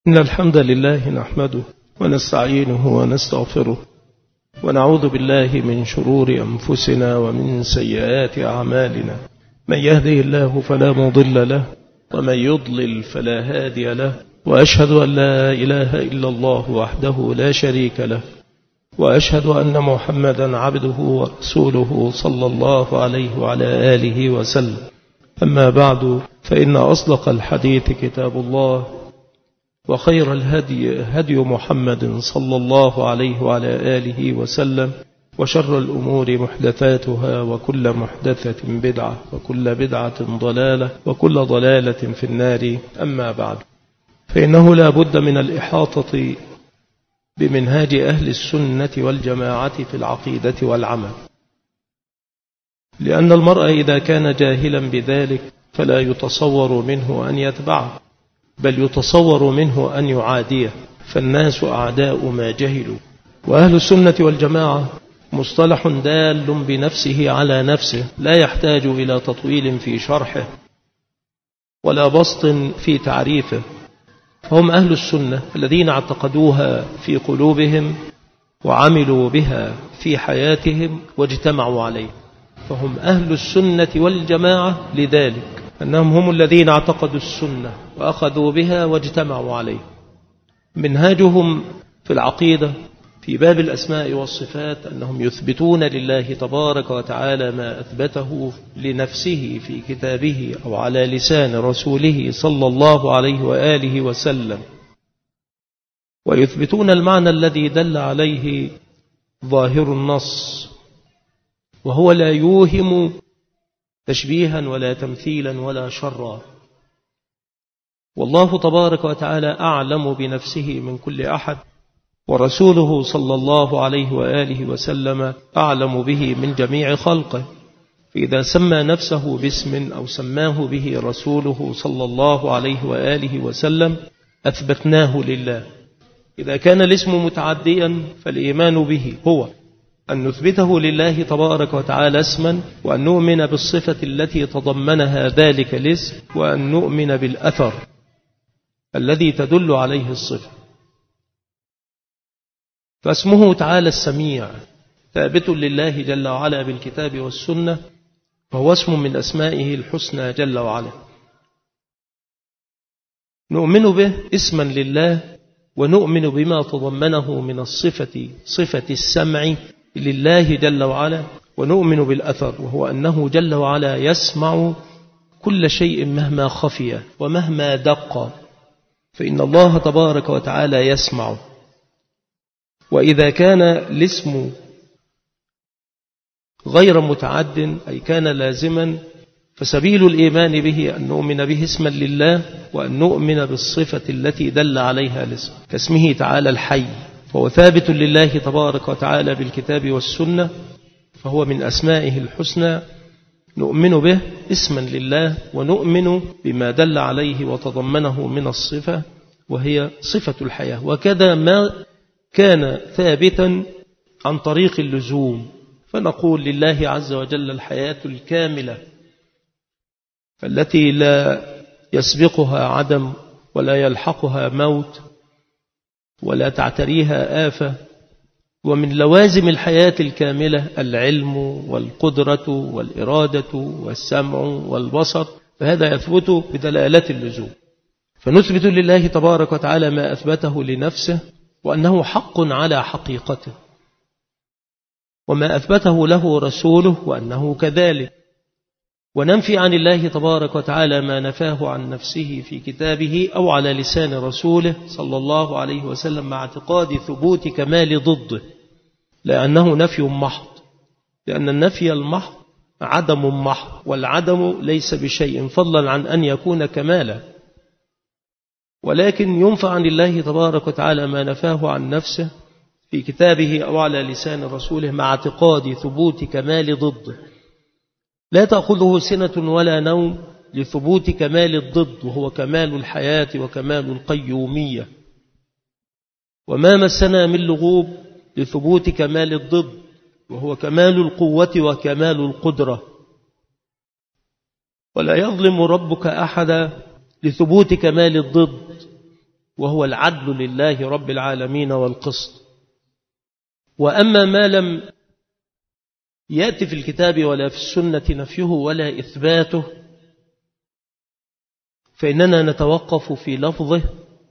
إن الحمد لله نحمده ونستعينه ونستغفره ونعوذ بالله من شرور أنفسنا ومن سيئات أعمالنا. من يهده الله فلا مضل له ومن يضلل فلا هادي له، وأشهد أن لا إله إلا الله وحده لا شريك له، وأشهد أن محمدا عبده ورسوله صلى الله عليه وعلى آله وسلم. أما بعد، فإن أصدق الحديث كتاب الله، وخير الهدي هدي محمد صلى الله عليه وعلى آله وسلم، وشر الأمور محدثاتها، وكل محدثة بدعة، وكل بدعة ضلالة، وكل ضلالة في النار. أما بعد، فإنه لا بد من الإحاطة بمنهاج أهل السنة والجماعة في العقيدة والعمل، لأن المرء إذا كان جاهلا بذلك فلا يتصور منه أن يتبعه، بل يتصور منه أن يعاديه، فالناس أعداء ما جهلوا. وأهل السنة والجماعة مصطلح دال بنفسه على نفسه، لا يحتاج إلى تطويل في شرحه ولا بسط في تعريفه. فهم أهل السنة الذين اعتقدوها في قلوبهم وعملوا بها في حياتهم واجتمعوا عليه، فهم أهل السنة والجماعة لذلك أنهم هم الذين اعتقدوا السنة وأخذوا بها واجتمعوا عليه. منهاجهم في العقيدة في باب الأسماء والصفات أنهم يثبتون لله تبارك وتعالى ما أثبته لنفسه في كتابه أو على لسان رسوله صلى الله عليه وآله وسلم، ويثبتون المعنى الذي دل عليه ظاهر النص، وهو لا يوهم تشبيها ولا تمثيلا ولا شرا. والله تبارك وتعالى أعلم بنفسه من كل أحد، ورسوله صلى الله عليه وآله وسلم أعلم به من جميع خلقه، فإذا سمى نفسه باسم أو سماه به رسوله صلى الله عليه وآله وسلم أثبتناه لله. إذا كان الاسم متعديا فالإيمان به هو أن نثبته لله تبارك وتعالى اسما، وأن نؤمن بالصفة التي تضمنها ذلك الاسم، وأن نؤمن بالأثر الذي تدل عليه الصفة. فاسمه تعالى السميع ثابت لله جل وعلا بالكتاب والسنة، وهو اسم من أسمائه الحسنى جل وعلا. نؤمن به اسما لله، ونؤمن بما تضمنه من الصفة، صفة السمع لله جل وعلا، ونؤمن بالأثر، وهو أنه جل وعلا يسمع كل شيء مهما خفي ومهما دق، فإن الله تبارك وتعالى يسمع. وإذا كان الاسم غير متعد أي كان لازما، فسبيل الإيمان به أن نؤمن به اسما لله، وأن نؤمن بالصفة التي دل عليها الاسم، كاسمه تعالى الحي، فهو ثابت لله تبارك وتعالى بالكتاب والسنة، فهو من أسمائه الحسنى. نؤمن به اسما لله، ونؤمن بما دل عليه وتضمنه من الصفة، وهي صفة الحياة. وكذا ما كان ثابتا عن طريق اللزوم، فنقول لله عز وجل الحياة الكاملة التي لا يسبقها عدم ولا يلحقها موت ولا تعتريها آفة. ومن لوازم الحياة الكاملة العلم والقدرة والإرادة والسمع والبصر، فهذا يثبت بدلالة اللزوم. فنثبت لله تبارك وتعالى ما أثبته لنفسه، وأنه حق على حقيقته، وما أثبته له رسوله وأنه كذلك، وننفي عن الله تبارك وتعالى ما نفاه عن نفسه في كتابه أو على لسان رسوله صلى الله عليه وسلم، مع اعتقاد ثبوت كمال ضده، لأنه نفي محض، لأن النفي المحض عدم محض، والعدم ليس بشيء فضلا عن أن يكون كمالا. ولكن ينفى عن الله تبارك وتعالى ما نفاه عن نفسه في كتابه أو على لسان رسوله، مع اعتقاد ثبوت كمال ضده. لا تأخذه سنة ولا نوم لثبوت كمال الضد، وهو كمال الحياة وكمال القيومية. وما مسنا من لغوب لثبوت كمال الضد، وهو كمال القوة وكمال القدرة. ولا يظلم ربك أحدا لثبوت كمال الضد، وهو العدل لله رب العالمين والقسط. وأما ما لم يأتي في الكتاب ولا في السنة نفيه ولا إثباته فإننا نتوقف في لفظه،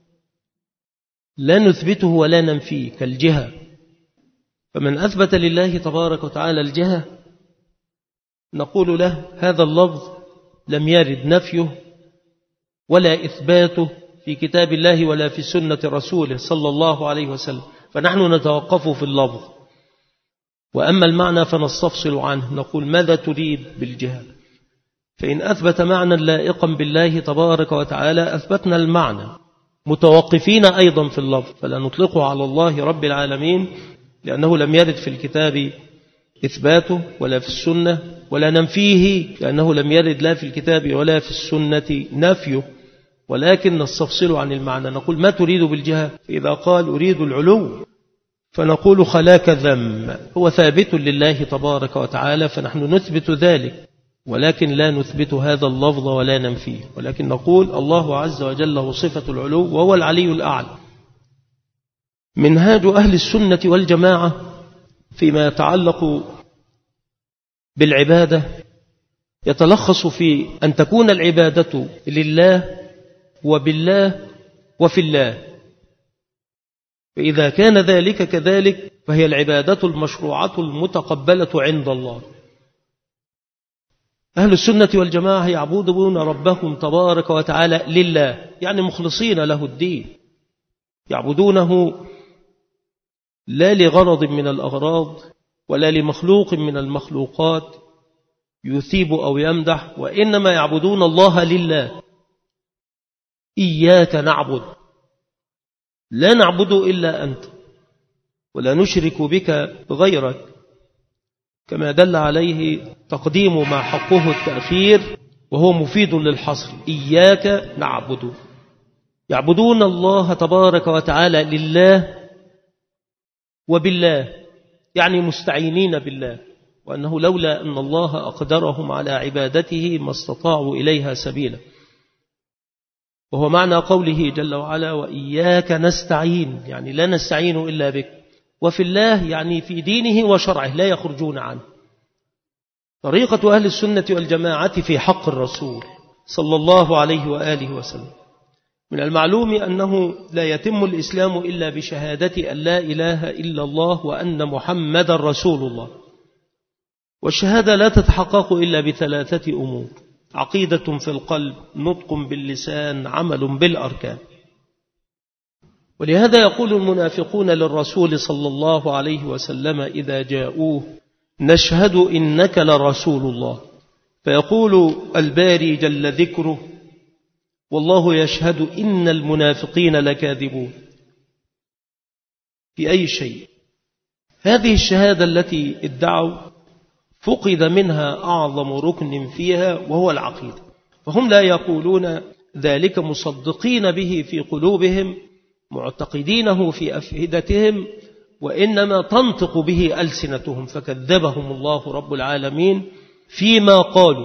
لا نثبته ولا ننفيه، كالجهة. فمن أثبت لله تبارك وتعالى الجهة نقول له هذا اللفظ لم يرد نفيه ولا إثباته في كتاب الله ولا في سنة رسوله صلى الله عليه وسلم، فنحن نتوقف في اللفظ. وأما المعنى فنستفصل عنه، نقول ماذا تريد بالجهة؟ فإن أثبت معنى لائقا بالله تبارك وتعالى أثبتنا المعنى، متوقفين أيضا في اللفظ، فلا نطلقه على الله رب العالمين لأنه لم يرد في الكتاب إثباته ولا في السنة، ولا ننفيه لأنه لم يرد لا في الكتاب ولا في السنة نفيه، ولكن نستفصل عن المعنى. نقول ما تريد بالجهة؟ فإذا قال أريد العلو فنقول خلاك ذم، هو ثابت لله تبارك وتعالى فنحن نثبت ذلك، ولكن لا نثبت هذا اللفظ ولا ننفيه، ولكن نقول الله عز وجل له صفة العلو وهو العلي الأعلى. منهاج أهل السنة والجماعة فيما يتعلق بالعبادة يتلخص في أن تكون العبادة لله وبالله وفي الله، فإذا كان ذلك كذلك فهي العبادة المشروعة المتقبلة عند الله. أهل السنة والجماعة يعبدون ربهم تبارك وتعالى لله، يعني مخلصين له الدين، يعبدونه لا لغرض من الأغراض ولا لمخلوق من المخلوقات يثيب أو يمدح، وإنما يعبدون الله لله. إياك نعبد، لا نعبد إلا أنت ولا نشرك بك غيرك، كما دل عليه تقديم ما حقه التأخير وهو مفيد للحصر. إياك نعبد، يعبدون الله تبارك وتعالى لله وبالله، يعني مستعينين بالله، وأنه لولا أن الله أقدرهم على عبادته ما استطاعوا إليها سبيلا، وهو معنى قوله جل وعلا وإياك نستعين، يعني لا نستعين إلا بك، وفي الله يعني في دينه وشرعه لا يخرجون عنه. طريقة أهل السنة والجماعة في حق الرسول صلى الله عليه وآله وسلم، من المعلوم أنه لا يتم الإسلام إلا بشهادة أن لا إله إلا الله وأن محمد رسول الله، والشهادة لا تتحقق إلا بثلاثة أمور: عقيدة في القلب، نطق باللسان، عمل بالأركان. ولهذا يقول المنافقون للرسول صلى الله عليه وسلم إذا جاءوه نشهد إنك لرسول الله، فيقول الباري جل ذكره والله يشهد إن المنافقين لكاذبون. في أي شيء؟ هذه الشهادة التي ادعوا فقد منها أعظم ركن فيها وهو العقيدة، فهم لا يقولون ذلك مصدقين به في قلوبهم معتقدينه في أفئدتهم، وإنما تنطق به ألسنتهم، فكذبهم الله رب العالمين فيما قالوا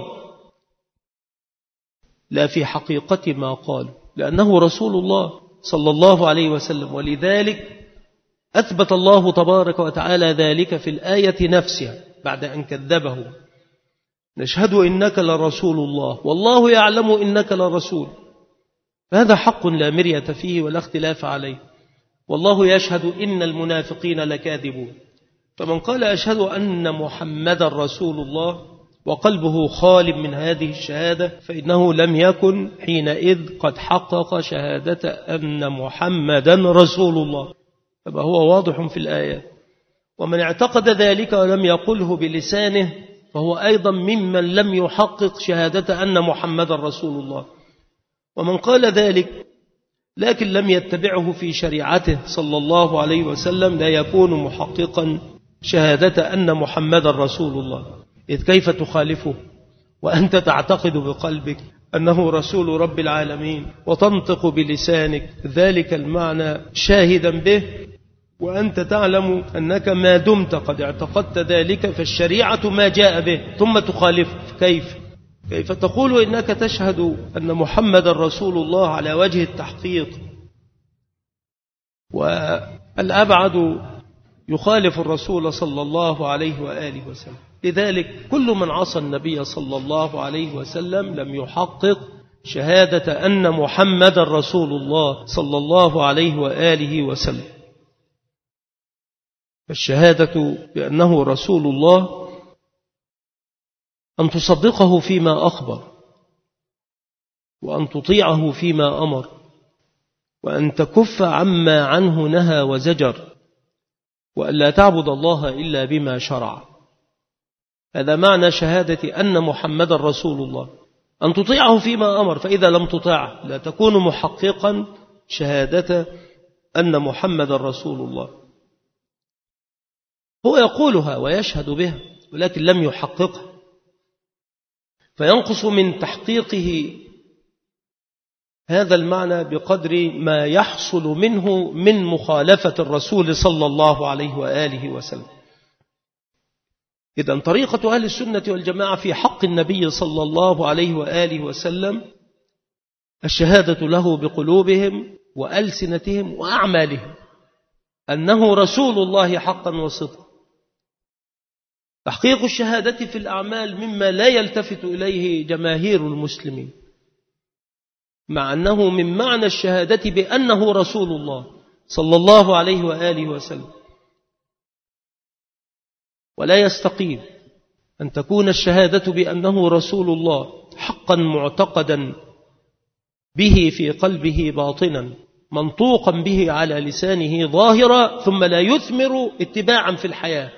لا في حقيقة ما قالوا، لأنه رسول الله صلى الله عليه وسلم. ولذلك أثبت الله تبارك وتعالى ذلك في الآية نفسها بعد أن كذبه: نشهد إنك لرسول الله والله يعلم إنك لرسول. هذا حق لا مرية فيه ولا اختلاف عليه. والله يشهد إن المنافقين لكاذبون. فمن قال أشهد أن محمد رسول الله وقلبه خال من هذه الشهادة فإنه لم يكن حينئذ قد حقق شهادة أن محمدا رسول الله، فهو واضح في الآيات. ومن اعتقد ذلك ولم يقله بلسانه فهو أيضا ممن لم يحقق شهادة أن محمد رسول الله. ومن قال ذلك لكن لم يتبعه في شريعته صلى الله عليه وسلم لا يكون محققا شهادة أن محمد رسول الله، إذ كيف تخالفه وأنت تعتقد بقلبك أنه رسول رب العالمين وتنطق بلسانك ذلك المعنى شاهدا به، وأنت تعلم أنك ما دمت قد اعتقدت ذلك فالشريعة ما جاء به ثم تخالفه؟ كيف تقول إنك تشهد أن محمد رسول الله على وجه التحقيق والأبعد يخالف الرسول صلى الله عليه وآله وسلم. لذلك كل من عصى النبي صلى الله عليه وسلم لم يحقق شهادة أن محمد رسول الله صلى الله عليه وآله وسلم. فالشهادة بأنه رسول الله أن تصدقه فيما أخبر، وأن تطيعه فيما أمر، وأن تكف عما عنه نهى وزجر، وأن لا تعبد الله إلا بما شرع. هذا معنى شهادة أن محمد رسول الله، أن تطيعه فيما أمر، فإذا لم تطيعه لا تكون محققا شهادة أن محمد رسول الله. هو يقولها ويشهد بها ولكن لم يحققها، فينقص من تحقيقه هذا المعنى بقدر ما يحصل منه من مخالفة الرسول صلى الله عليه وآله وسلم. إذن طريقة أهل السنة والجماعة في حق النبي صلى الله عليه وآله وسلم الشهادة له بقلوبهم وألسنتهم وأعمالهم أنه رسول الله حقا وصدقا. تحقيق الشهادة في الأعمال مما لا يلتفت إليه جماهير المسلمين، مع أنه من معنى الشهادة بأنه رسول الله صلى الله عليه وآله وسلم. ولا يستقيم أن تكون الشهادة بأنه رسول الله حقا معتقدا به في قلبه باطنا، منطوقا به على لسانه ظاهرا، ثم لا يثمر اتباعا في الحياة.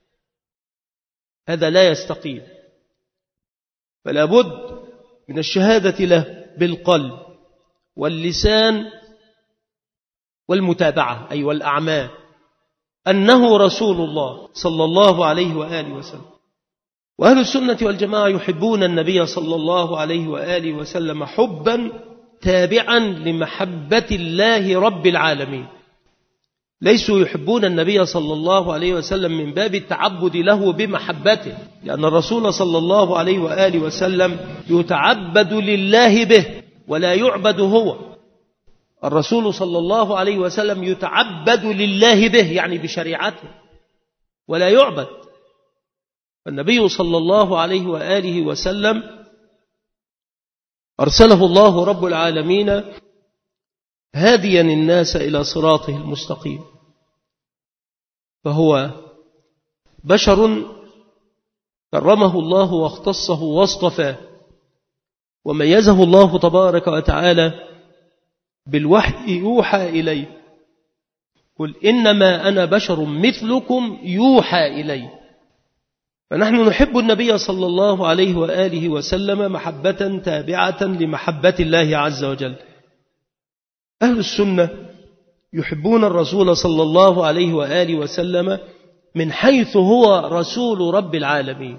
هذا لا يستقيم. فلا بد من الشهادة له بالقلب واللسان والمتابعة أي والأعمال أنه رسول الله صلى الله عليه وآله وسلم. وأهل السنة والجماعة يحبون النبي صلى الله عليه وآله وسلم حبا تابعا لمحبة الله رب العالمين. ليسوا يحبون النبي صلى الله عليه وسلم من باب التعبد له بمحبته، لأن الرسول صلى الله عليه وآله وسلم يتعبد لله به ولا يعبد هو. الرسول صلى الله عليه وسلم يتعبد لله به يعني بشريعته ولا يعبد. فالنبي صلى الله عليه وآله وسلم أرسله الله رب العالمين هاديا الناس إلى صراطه المستقيم، فهو بشر كرمه الله واختصه واصطفاه وميزه الله تبارك وتعالى بالوحي يوحى إليه. قل إنما أنا بشر مثلكم يوحى إليه. فنحن نحب النبي صلى الله عليه وآله وسلم محبة تابعة لمحبة الله عز وجل. أهل السنة يحبون الرسول صلى الله عليه وآله وسلم من حيث هو رسول رب العالمين.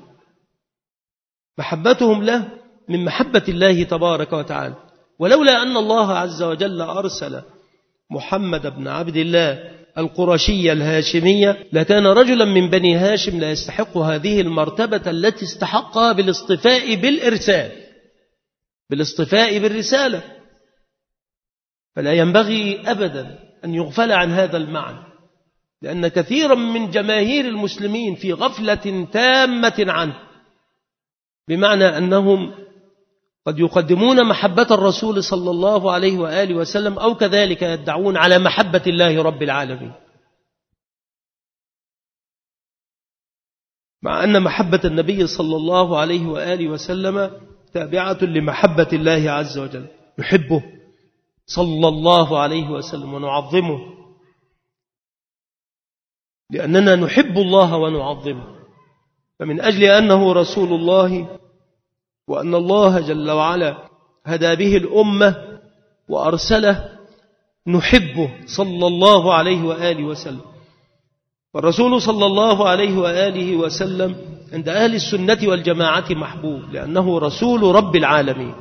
محبتهم له من محبة الله تبارك وتعالى. ولولا أن الله عز وجل أرسل محمد بن عبد الله القرشي الهاشمية لكان رجلا من بني هاشم لا يستحق هذه المرتبة التي استحقها بالاصطفاء بالإرسال، بالاصطفاء بالرسالة. فلا ينبغي أبدا أن يغفل عن هذا المعنى، لأن كثيرا من جماهير المسلمين في غفلة تامة عنه، بمعنى أنهم قد يقدمون محبة الرسول صلى الله عليه وآله وسلم أو كذلك يدعون على محبة الله رب العالمين، مع أن محبة النبي صلى الله عليه وآله وسلم تابعة لمحبة الله عز وجل. نحبه صلى الله عليه وسلم ونعظمه لأننا نحب الله ونعظمه. فمن أجل أنه رسول الله وأن الله جل وعلا هدى به الأمة وأرسله نحبه صلى الله عليه وآله وسلم. والرسول صلى الله عليه وآله وسلم عند أهل السنة والجماعة محبوب لأنه رسول رب العالمين.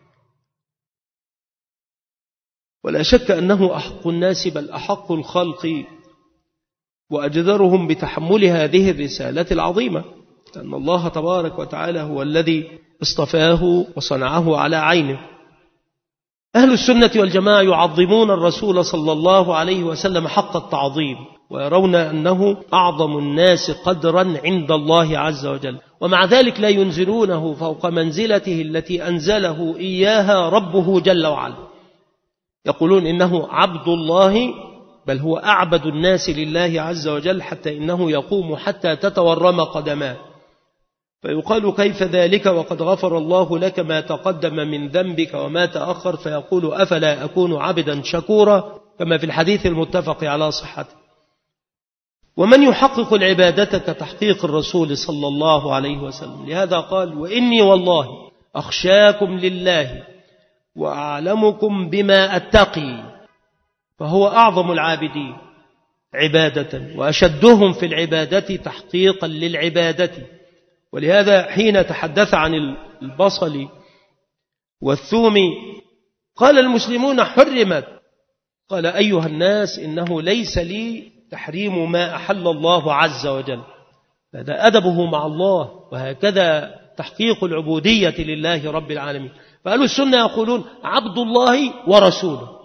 ولا شك أنه أحق الناس بل أحق الخلق وأجدرهم بتحمل هذه الرسالة العظيمة، لأن الله تبارك وتعالى هو الذي اصطفاه وصنعه على عينه. أهل السنة والجماعة يعظمون الرسول صلى الله عليه وسلم حق التعظيم، ويرون أنه أعظم الناس قدرا عند الله عز وجل، ومع ذلك لا ينزلونه فوق منزلته التي أنزله إياها ربه جل وعلا. يقولون إنه عبد الله، بل هو أعبد الناس لله عز وجل، حتى إنه يقوم حتى تتورم قدماه. فيقال كيف ذلك وقد غفر الله لك ما تقدم من ذنبك وما تأخر؟ فيقول أفلا أكون عبدا شكورا، كما في الحديث المتفق على صحته. ومن يحقق العبادة كتحقيق الرسول صلى الله عليه وسلم، لهذا قال وإني والله أخشاكم لله وأعلمكم بما أتقي، فهو أعظم العابدين عبادة وأشدهم في العبادة تحقيقا للعبادة. ولهذا حين تحدث عن البصل والثوم قال المسلمون حرمت، قال أيها الناس إنه ليس لي تحريم ما أحل الله عز وجل. هذا أدبه مع الله، وهكذا تحقيق العبودية لله رب العالمين. فأهل السنة يقولون عبد الله ورسوله،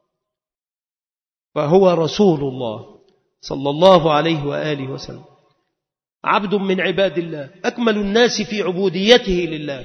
فهو رسول الله صلى الله عليه وآله وسلم، عبد من عباد الله، أكمل الناس في عبوديته لله.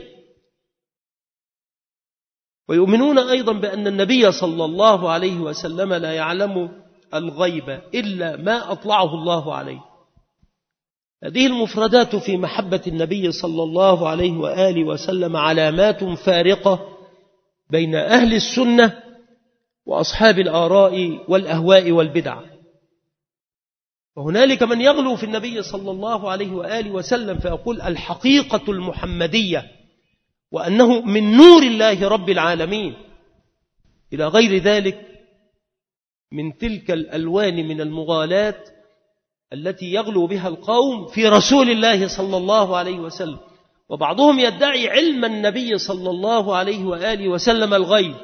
ويؤمنون أيضا بأن النبي صلى الله عليه وسلم لا يعلم الغيب إلا ما أطلعه الله عليه. هذه المفردات في محبة النبي صلى الله عليه وآله وسلم علامات فارقة بين أهل السنة وأصحاب الآراء والأهواء والبدع. وهنالك من يغلو في النبي صلى الله عليه وآله وسلم فيقول الحقيقة المحمدية، وأنه من نور الله رب العالمين، إلى غير ذلك من تلك الألوان من المغالاة التي يغلو بها القوم في رسول الله صلى الله عليه وسلم. وبعضهم يدعي علم النبي صلى الله عليه وآله وسلم الغيب،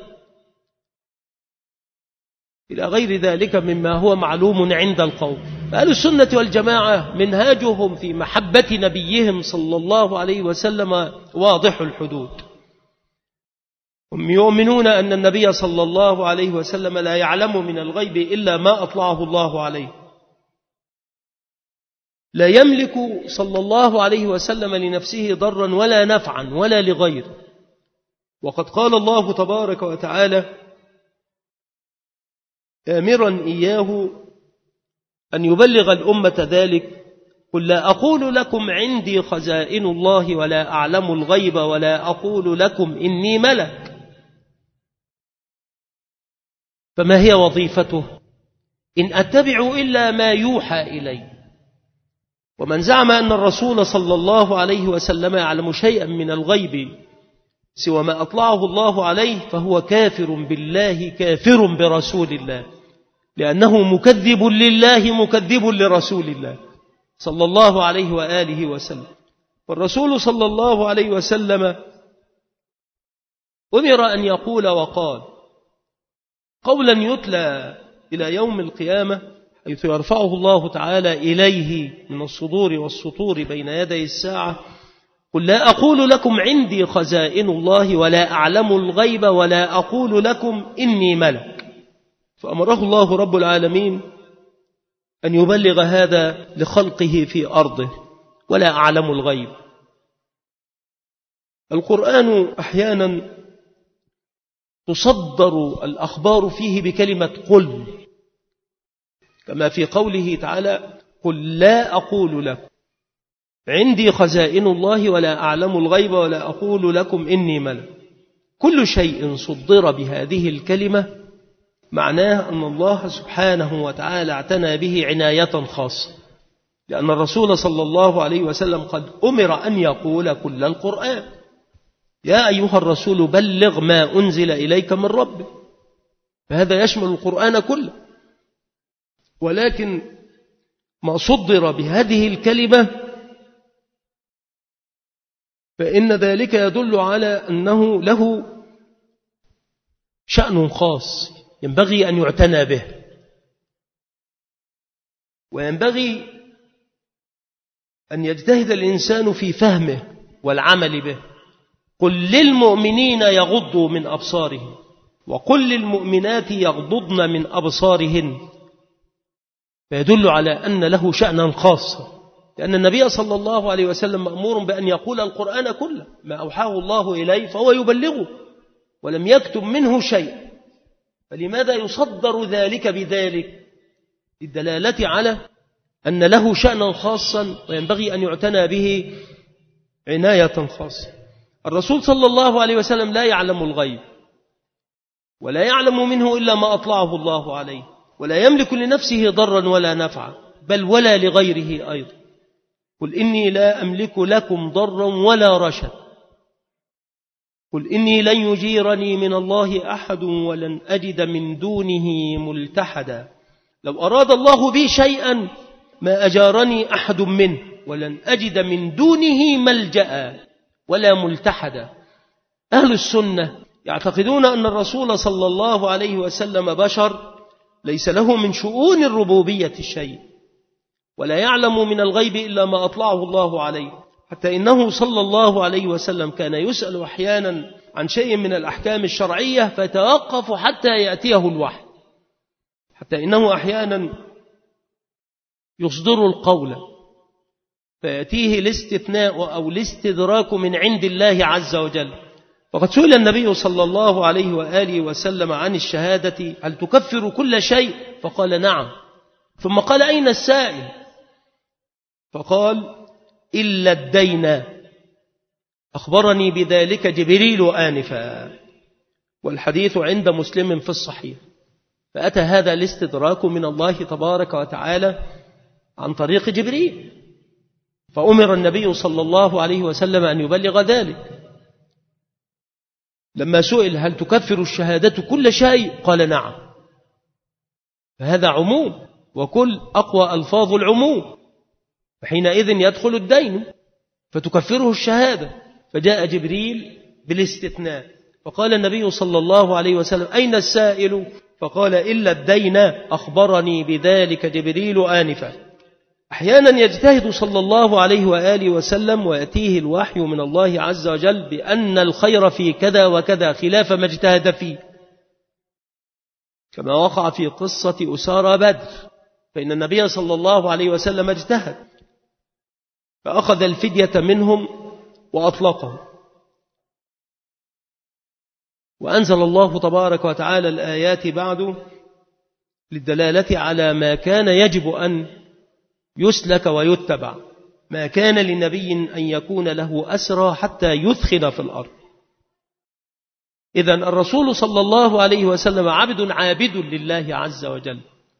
إلى غير ذلك مما هو معلوم عند القوم. فأهل السنة والجماعة منهاجهم في محبة نبيهم صلى الله عليه وسلم واضح الحدود. هم يؤمنون أن النبي صلى الله عليه وسلم لا يعلم من الغيب إلا ما أطلعه الله عليه، لا يملك صلى الله عليه وسلم لنفسه ضرا ولا نفعا ولا لغيره. وقد قال الله تبارك وتعالى آمرا إياه أن يبلغ الأمة ذلك قل لا أقول لكم عندي خزائن الله ولا أعلم الغيب ولا أقول لكم إني ملك. فما هي وظيفته؟ إن أتبع إلا ما يوحى إلي. ومن زعم أن الرسول صلى الله عليه وسلم يعلم شيئا من الغيب سوى ما أطلعه الله عليه فهو كافر بالله كافر برسول الله، لأنه مكذب لله مكذب لرسول الله صلى الله عليه وآله وسلم. والرسول صلى الله عليه وسلم أمر أن يقول وقال قولا يتلى إلى يوم القيامة، حيث يرفعه الله تعالى إليه من الصدور والسطور بين يدي الساعة: قل لا أقول لكم عندي خزائن الله ولا أعلم الغيب ولا أقول لكم إني ملك. فأمره الله رب العالمين أن يبلغ هذا لخلقه في أرضه، ولا أعلم الغيب. القرآن أحيانا تصدر الأخبار فيه بكلمة قل، كما في قوله تعالى: قل لا أقول لكم عندي خزائن الله ولا أعلم الغيب ولا أقول لكم إني ملك. كل شيء صدر بهذه الكلمة معناه أن الله سبحانه وتعالى اعتنى به عناية خاصة، لأن الرسول صلى الله عليه وسلم قد أمر أن يقول كل القرآن: يا أيها الرسول بلغ ما أنزل إليك من ربك. فهذا يشمل القرآن كله. ولكن ما صدر بهذه الكلمة فإن ذلك يدل على أنه له شأن خاص ينبغي أن يعتنى به، وينبغي أن يجتهد الإنسان في فهمه والعمل به. قل للمؤمنين يغضوا من أبصارهم وقل للمؤمنات يغضضن من أبصارهن، فيدل على أن له شأنا خاصا، لأن النبي صلى الله عليه وسلم مأمور بأن يقول القرآن كله ما أوحاه الله إليه فهو يبلغه ولم يكتب منه شيء، فلماذا يصدر ذلك بذلك؟ للدلالة على أن له شأنا خاصا وينبغي أن يعتنى به عناية خاصة. الرسول صلى الله عليه وسلم لا يعلم الغيب، ولا يعلم منه إلا ما أطلعه الله عليه، ولا يملك لنفسه ضرا ولا نفعا، بل ولا لغيره أيضا. قل إني لا أملك لكم ضرا ولا رشدا، قل إني لن يجيرني من الله أحد ولن أجد من دونه ملتحدا، لو أراد الله بي شيئا ما أجارني أحد منه ولن أجد من دونه ملجأ ولا ملتحدا. أهل السنة يعتقدون أن الرسول صلى الله عليه وسلم بشر ليس له من شؤون الربوبية شيء، ولا يعلم من الغيب إلا ما أطلعه الله عليه، حتى إنه صلى الله عليه وسلم كان يسأل أحيانا عن شيء من الأحكام الشرعية فتوقف حتى يأتيه الوحي، حتى إنه أحيانا يصدر القول فيأتيه الاستثناء أو الاستدراك من عند الله عز وجل. وقد سئل النبي صلى الله عليه وآله وسلم عن الشهادة هل تكفر كل شيء؟ فقال نعم، ثم قال أين السائل؟ فقال إلا الدين، أخبرني بذلك جبريل آنفا، والحديث عند مسلم في الصحيح. فأتى هذا الاستدراك من الله تبارك وتعالى عن طريق جبريل، فأمر النبي صلى الله عليه وسلم أن يبلغ ذلك. لما سئل هل تكفر الشهادة كل شيء؟ قال نعم، فهذا عموم، وكل أقوى ألفاظ العموم، فحينئذ يدخل الدين فتكفره الشهادة. فجاء جبريل بالاستثناء، فقال النبي صلى الله عليه وسلم أين السائل؟ فقال إلا الدين، أخبرني بذلك جبريل آنفا. أحيانا يجتهد صلى الله عليه وآله وسلم ويأتيه الوحي من الله عز وجل بأن الخير في كذا وكذا خلاف ما اجتهد فيه، كما وقع في قصة أسارى بدر، فإن النبي صلى الله عليه وسلم اجتهد فأخذ الفدية منهم وأطلقهم، وأنزل الله تبارك وتعالى الآيات بعد للدلالة على ما كان يجب أن يسلك ويتبع. ما كان لنبي أن يكون له أسرى حتى يثخن في الأرض. إذن الرسول صلى الله عليه وسلم عبد عابد لله عز وجل،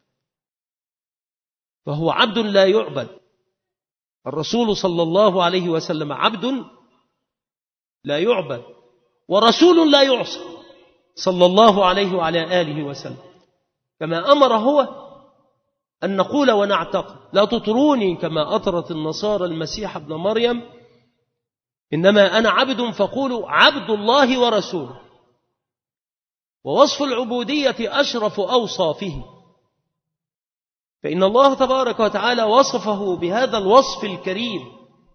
فهو عبد لا يعبد. الرسول صلى الله عليه وسلم عبد لا يعبد ورسول لا يعصى صلى الله عليه وعلى آله وسلم، كما أمر هو أن نقول ونعتقد لا تطروني كما أطرت النصارى المسيح ابن مريم، إنما أنا عبد فقولوا عبد الله ورسوله. ووصف العبودية أشرف أوصافه، فإن الله تبارك وتعالى وصفه بهذا الوصف الكريم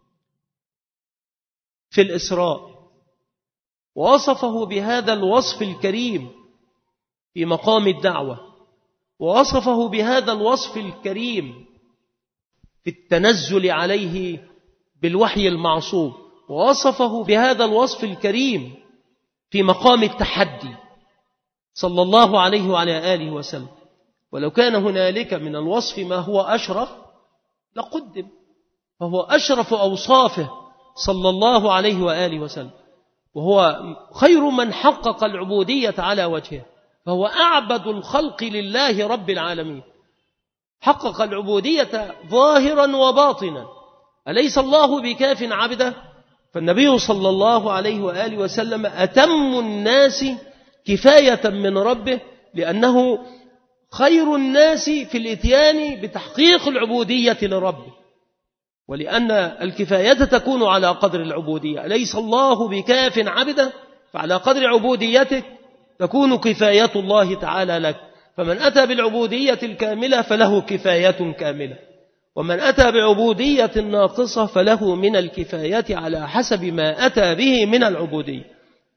في الإسراء، ووصفه بهذا الوصف الكريم في مقام الدعوة، ووصفه بهذا الوصف الكريم في التنزل عليه بالوحي المعصوم، ووصفه بهذا الوصف الكريم في مقام التحدي صلى الله عليه وعلى آله وسلم. ولو كان هنالك من الوصف ما هو أشرف لقدم، فهو أشرف أوصافه صلى الله عليه وآله وسلم، وهو خير من حقق العبودية على وجهه، فهو أعبد الخلق لله رب العالمين، حقق العبودية ظاهرا وباطنا. أليس الله بكاف عبده؟ فالنبي صلى الله عليه وآله وسلم أتم الناس كفاية من ربه، لأنه خير الناس في الإتيان بتحقيق العبودية لربه، ولأن الكفاية تكون على قدر العبودية. أليس الله بكاف عبده؟ فعلى قدر عبوديتك تكون كفاية الله تعالى لك. فمن أتى بالعبودية الكاملة فله كفاية كاملة، ومن أتى بعبودية ناقصة فله من الكفاية على حسب ما أتى به من العبودية.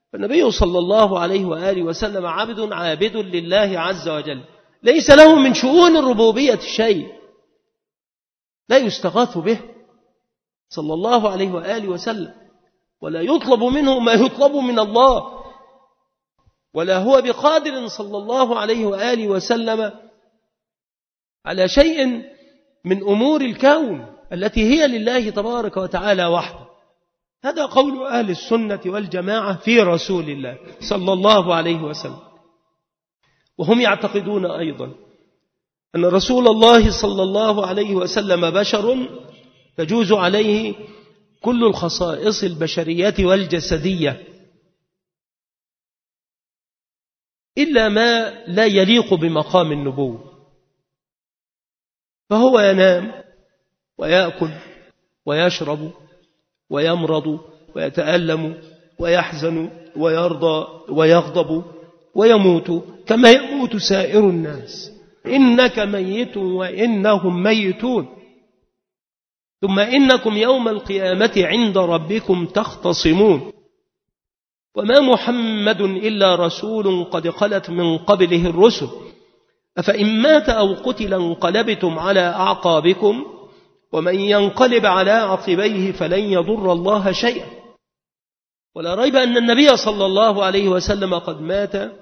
فالنبي صلى الله عليه وآله وسلم عابد لله عز وجل، ليس له من شؤون الربوبية شيء، لا يستغاث به صلى الله عليه وآله وسلم، ولا يطلب منه ما يطلب من الله، ولا هو بقادر صلى الله عليه وآله وسلم على شيء من أمور الكون التي هي لله تبارك وتعالى وحده. هذا قول أهل السنة والجماعة في رسول الله صلى الله عليه وسلم. وهم يعتقدون أيضا أن رسول الله صلى الله عليه وسلم بشر تجوز عليه كل الخصائص البشرية والجسدية إلا ما لا يليق بمقام النبوة، فهو ينام ويأكل ويشرب ويمرض ويتألم ويحزن ويرضى ويغضب ويموت كما يموت سائر الناس. إنك ميت وإنهم ميتون، ثم إنكم يوم القيامة عند ربكم تختصمون. وما محمد إلا رسول قد خلت من قبله الرسل، أفإن مات أو قتل انقلبتم على أعقابكم ومن ينقلب على عقبيه فلن يضر الله شيئا. ولا ريب أن النبي صلى الله عليه وسلم قد مات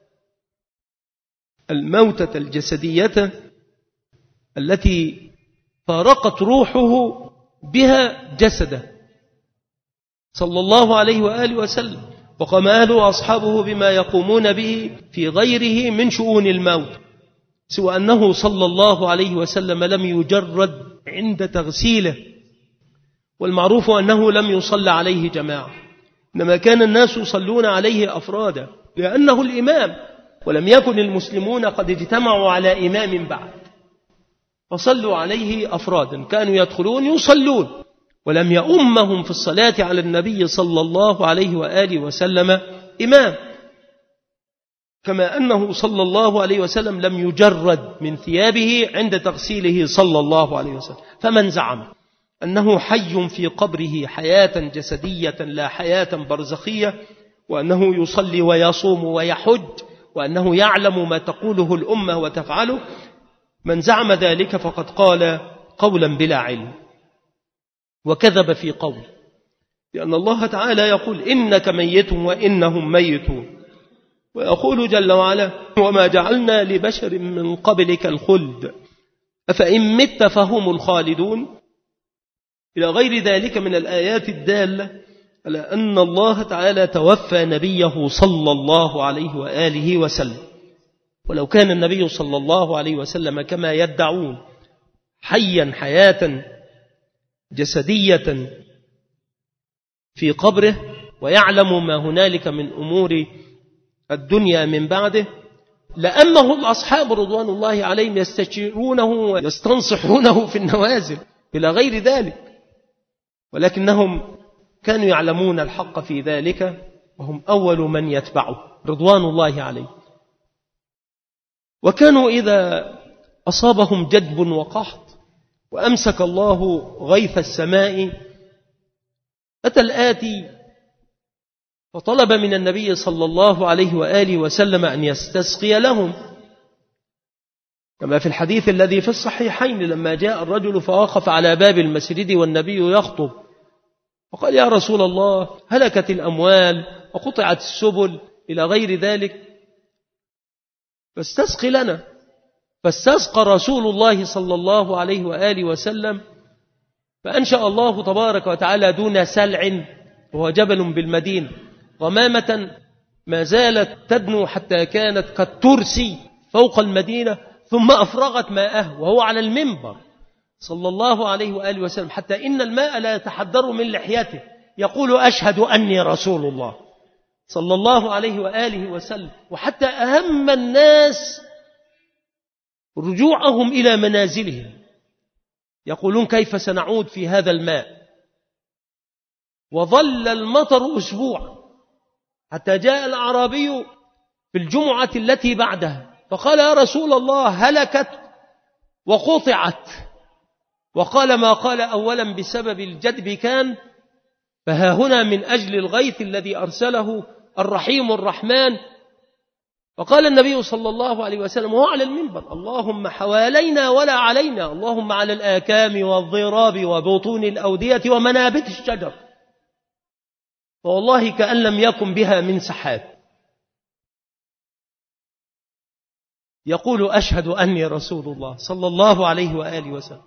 الموتة الجسدية التي فارقت روحه بها جسده صلى الله عليه وآله وسلم، وقام أهله وأصحابه بما يقومون به في غيره من شؤون الموت، سوى أنه صلى الله عليه وسلم لم يجرد عند تغسيله، والمعروف أنه لم يصلى عليه جماعة، إنما كان الناس يصلون عليه أفرادا لأنه الإمام، ولم يكن المسلمون قد اجتمعوا على إمام بعد، فصلوا عليه أفرادا، كانوا يدخلون يصلون، ولم يؤمهم في الصلاة على النبي صلى الله عليه وآله وسلم إمام، كما أنه صلى الله عليه وسلم لم يجرد من ثيابه عند تغسيله صلى الله عليه وسلم. فمن زعم أنه حي في قبره حياة جسدية لا حياة برزخية، وأنه يصلي ويصوم ويحج، وأنه يعلم ما تقوله الأمة وتفعله، من زعم ذلك فقد قال قولا بلا علم وكذب في قول، لأن الله تعالى يقول إنك ميت وإنهم ميتون، ويقول جل وعلا وما جعلنا لبشر من قبلك الخلد أفإن مت فهم الخالدون، إلى غير ذلك من الآيات الدالة على أن الله تعالى توفى نبيه صلى الله عليه وآله وسلم. ولو كان النبي صلى الله عليه وسلم كما يدعون حيا حياة جسدية في قبره ويعلم ما هنالك من أمور الدنيا من بعده، لأمه الأصحاب رضوان الله عليهم يستشيرونه ويستنصحونه في النوازل إلى غير ذلك، ولكنهم كانوا يعلمون الحق في ذلك، وهم أول من يتبعه رضوان الله عليه. وكانوا إذا أصابهم جدب وقحط وأمسك الله غيث السماء أتى الآتي وطلب من النبي صلى الله عليه وآله وسلم أن يستسقي لهم، كما في الحديث الذي في الصحيحين لما جاء الرجل فوقف على باب المسجد والنبي يخطب، وقال يا رسول الله هلكت الأموال وقطعت السبل إلى غير ذلك، فاستسقي لنا. فاستسقى رسول الله صلى الله عليه وآله وسلم، فأنشأ الله تبارك وتعالى دون سلع وهو جبل بالمدينة غمامة ما زالت تدنو حتى كانت كالترسي فوق المدينة، ثم أفرغت ماءه وهو على المنبر صلى الله عليه وآله وسلم، حتى إن الماء لا يتحدر من لحيته، يقول أشهد أني رسول الله صلى الله عليه وآله وسلم. وحتى أهم الناس رجوعهم إلى منازلهم يقولون كيف سنعود في هذا الماء، وظل المطر أسبوع حتى جاء الأعرابي في الجمعة التي بعدها فقال يا رسول الله هلكت وقطعت، وقال ما قال أولا بسبب الجدب كان، فها هنا من أجل الغيث الذي أرسله الرحيم الرحمن. وقال النبي صلى الله عليه وسلم وهو على المنبر: اللهم حوالينا ولا علينا، اللهم على الآكام والضراب وبطون الأودية ومنابت الشجر، فوالله كأن لم يكن بها من سحاب. يقول: أشهد أني رسول الله صلى الله عليه وآله وسلم.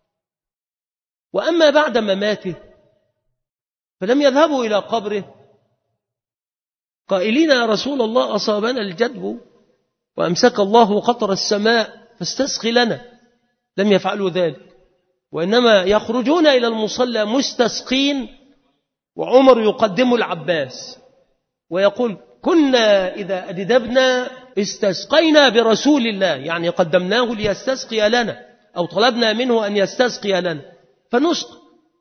وأما بعد مماته فلم يذهبوا إلى قبره قائلين: يا رسول الله أصابنا الجدب وأمسك الله قطر السماء فاستسقي لنا. لم يفعلوا ذلك، وإنما يخرجون إلى المصلى مستسقين، وعمر يقدم العباس ويقول: كنا إذا أددبنا استسقينا برسول الله، يعني قدمناه ليستسقي لنا أو طلبنا منه أن يستسقي لنا فنسقى.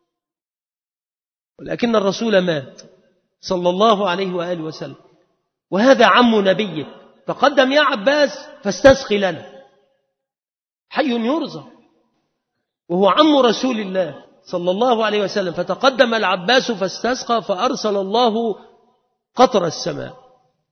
ولكن الرسول مات صلى الله عليه وآله وسلم، وهذا عم نبيك، فقدم يا عباس فاستسقي لنا. حي يرزق وهو عم رسول الله صلى الله عليه وسلم، فتقدم العباس فاستسقى فأرسل الله قطر السماء.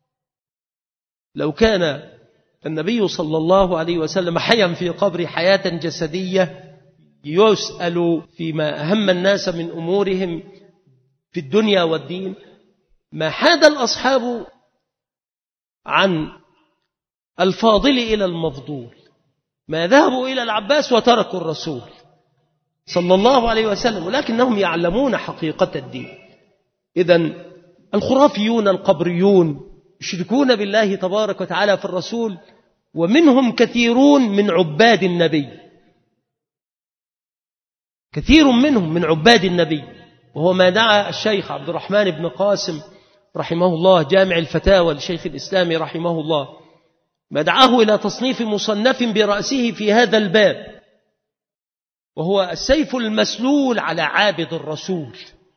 لو كان النبي صلى الله عليه وسلم حيا في قبر حياة جسدية يسأل فيما أهم الناس من أمورهم في الدنيا والدين، ما حاد الأصحاب عن الفاضل إلى المفضول، ما ذهبوا إلى العباس وتركوا الرسول صلى الله عليه وسلم، ولكنهم يعلمون حقيقة الدين. إذن الخرافيون القبريون يشركون بالله تبارك وتعالى في الرسول، ومنهم كثيرون من عباد النبي، كثير منهم من عباد النبي، وهو ما دعا الشيخ عبد الرحمن بن قاسم رحمه الله جامع الفتاوى لشيخ الإسلام رحمه الله، ما دعاه إلى تصنيف مصنف برأسه في هذا الباب، وهو السيف المسلول على عابد الرسول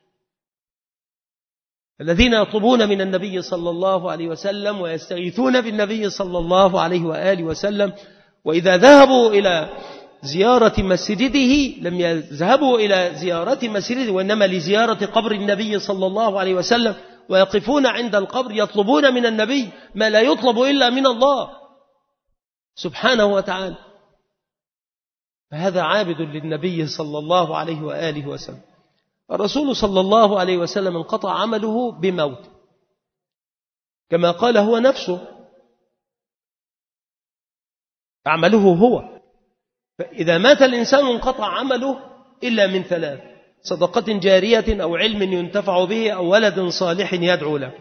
الذين يطلبون من النبي صلى الله عليه وسلم ويستغيثون بالنبي صلى الله عليه وآله وسلم، وإذا ذهبوا إلى زيارة مسجده لم يذهبوا إلى زيارة مسجده وإنما لزيارة قبر النبي صلى الله عليه وسلم، ويقفون عند القبر يطلبون من النبي ما لا يطلب إلا من الله سبحانه وتعالى. فهذا عابد للنبي صلى الله عليه وآله وسلم. الرسول صلى الله عليه وسلم انقطع عمله بموت، كما قال هو نفسه: عمله هو. فإذا مات الإنسان انقطع عمله إلا من ثلاث: صدقة جارية أو علم ينتفع به أو ولد صالح يدعو له.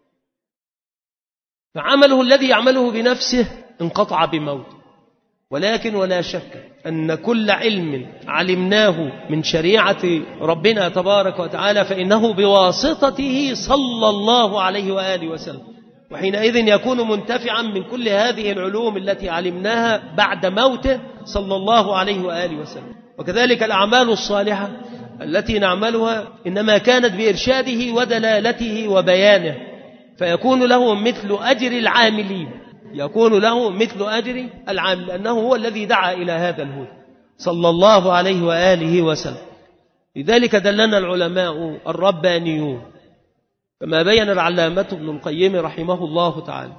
فعمله الذي يعمله بنفسه انقطع بموت. ولكن ولا شك أن كل علم علمناه من شريعة ربنا تبارك وتعالى فإنه بواسطته صلى الله عليه وآله وسلم، وحينئذ يكون منتفعا من كل هذه العلوم التي علمناها بعد موته صلى الله عليه وآله وسلم. وكذلك الأعمال الصالحة التي نعملها إنما كانت بإرشاده ودلالته وبيانه، فيكون له مثل أجر العاملين، يكون له مثل أجر العامل، لأنه هو الذي دعا إلى هذا الهدى صلى الله عليه وآله وسلم. لذلك دلنا العلماء الربانيون كما بين العلامة ابن القيم رحمه الله تعالى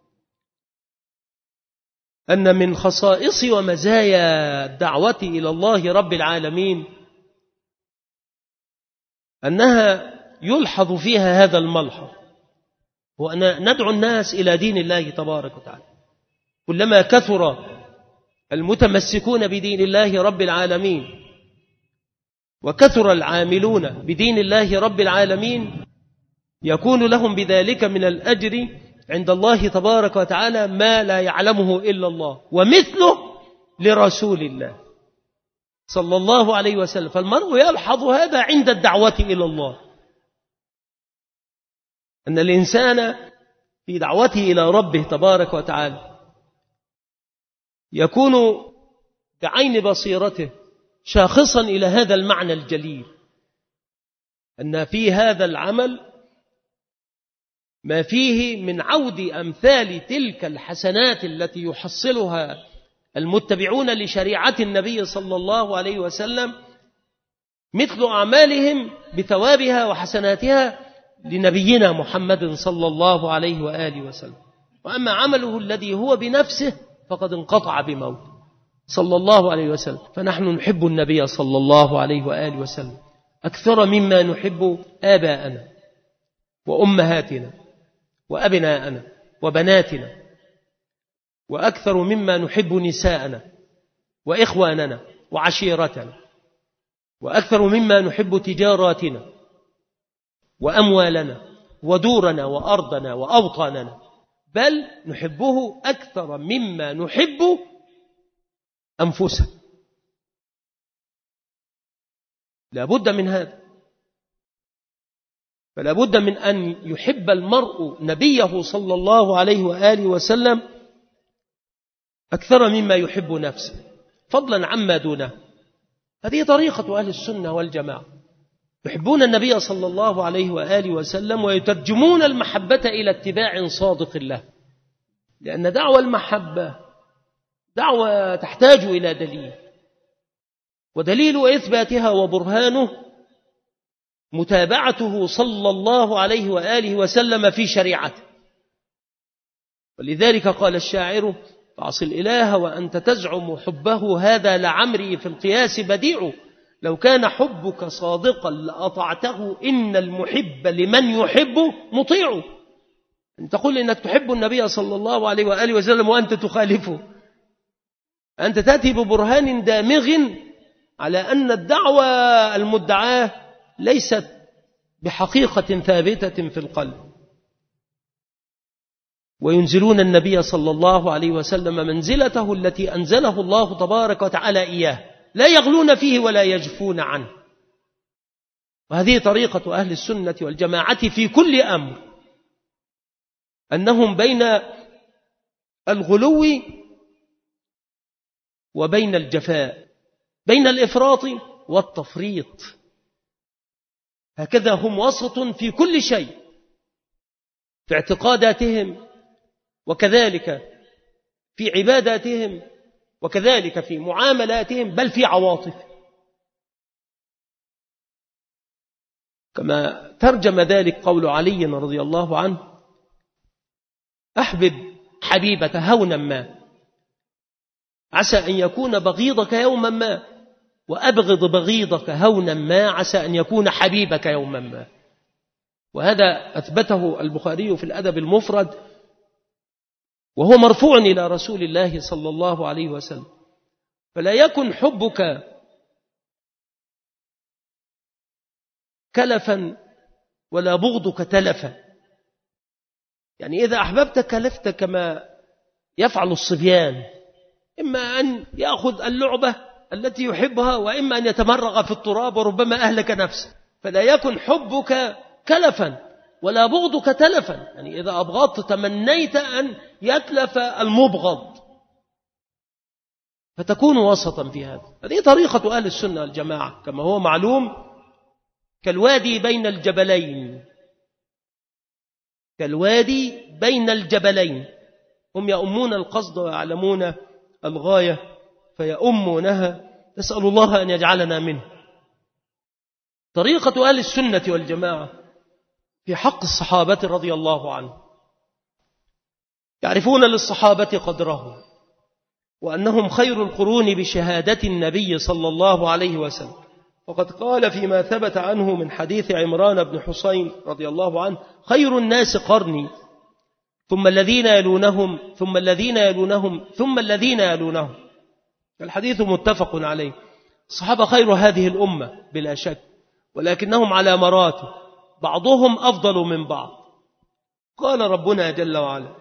أن من خصائص ومزايا الدعوة إلى الله رب العالمين أنها يلحظ فيها هذا الملحظ، وأن ندعو الناس إلى دين الله تبارك وتعالى. كلما كثر المتمسكون بدين الله رب العالمين وكثر العاملون بدين الله رب العالمين يكون لهم بذلك من الأجر عند الله تبارك وتعالى ما لا يعلمه إلا الله، ومثله لرسول الله صلى الله عليه وسلم. فالمرء يلحظ هذا عند الدعوة إلى الله، أن الإنسان في دعوته إلى ربه تبارك وتعالى يكون بعين بصيرته شاخصا إلى هذا المعنى الجليل، أن في هذا العمل ما فيه من عود أمثال تلك الحسنات التي يحصلها المتبعون لشريعة النبي صلى الله عليه وسلم مثل أعمالهم بثوابها وحسناتها لنبينا محمد صلى الله عليه وآله وسلم. وأما عمله الذي هو بنفسه فقد انقطع بموت صلى الله عليه وسلم. فنحن نحب النبي صلى الله عليه وآله وسلم أكثر مما نحب آباءنا وأمهاتنا وأبناءنا وبناتنا، وأكثر مما نحب نساءنا وإخواننا وعشيرتنا، وأكثر مما نحب تجاراتنا وأموالنا ودورنا وأرضنا وأوطاننا، بل نحبه أكثر مما نحب أنفسنا. لا بد من هذا. فلا بد من أن يحب المرء نبيه صلى الله عليه وآله وسلم أكثر مما يحب نفسه، فضلا عما دونه. هذه طريقة أهل السنة والجماعة، يحبون النبي صلى الله عليه وآله وسلم ويترجمون المحبة إلى اتباع صادق له، لأن دعوة المحبة دعوة تحتاج إلى دليل، ودليل إثباتها وبرهانه متابعته صلى الله عليه وآله وسلم في شريعته. ولذلك قال الشاعر: فعص الإله وأنت تزعم حبه، هذا لعمري في القياس بديع، لو كان حبك صادقا لأطعته، إن المحب لمن يحب مطيع. أن تقول إنك تحب النبي صلى الله عليه وآله وسلم وأنت تخالفه، أنت تأتي ببرهان دامغ على أن الدعوة المدعاة ليست بحقيقة ثابتة في القلب. وينزلون النبي صلى الله عليه وسلم منزلته التي أنزله الله تبارك وتعالى إياه، لا يغلون فيه ولا يجفون عنه. وهذه طريقة أهل السنة والجماعة في كل أمر، أنهم بين الغلو وبين الجفاء، بين الإفراط والتفريط. هكذا هم وسط في كل شيء، في اعتقاداتهم، وكذلك في عباداتهم، وكذلك في معاملاتهم، بل في عواطف. كما ترجم ذلك قول علي رضي الله عنه: أحبب حبيبك هونا ما، عسى أن يكون بغيضك يوما ما، وأبغض بغيضك هونا ما، عسى أن يكون حبيبك يوما ما. وهذا أثبته البخاري في الأدب المفرد، وهو مرفوع إلى رسول الله صلى الله عليه وسلم. فلا يكن حبك كلفا ولا بغضك تلفا. يعني إذا أحببت كلفت كما يفعل الصبيان، إما أن يأخذ اللعبة التي يحبها، وإما أن يتمرغ في التراب وربما أهلك نفسه. فلا يكن حبك كلفا ولا بغضك تلفا، يعني إذا أبغضت تمنيت أن يتلف المبغض، فتكون وسطا في هذا. هذه طريقة أهل السنة والجماعة كما هو معلوم، كالوادي بين الجبلين، كالوادي بين الجبلين. هم يؤمون القصد ويعلمون الغاية فيؤمونها، نسأل الله أن يجعلنا منه. طريقة أهل السنة والجماعة في حق الصحابة رضي الله عنهم، يعرفون للصحابة قدرهم، وأنهم خير القرون بشهادة النبي صلى الله عليه وسلم. وقد قال فيما ثبت عنه من حديث عمران بن حسين رضي الله عنه: خير الناس قرني، ثم الذين يلونهم، ثم الذين يلونهم، ثم الذين يلونهم. الحديث متفق عليه. الصحابة خير هذه الأمة بلا شك، ولكنهم على مراتب، بعضهم أفضل من بعض. قال ربنا جل وعلا: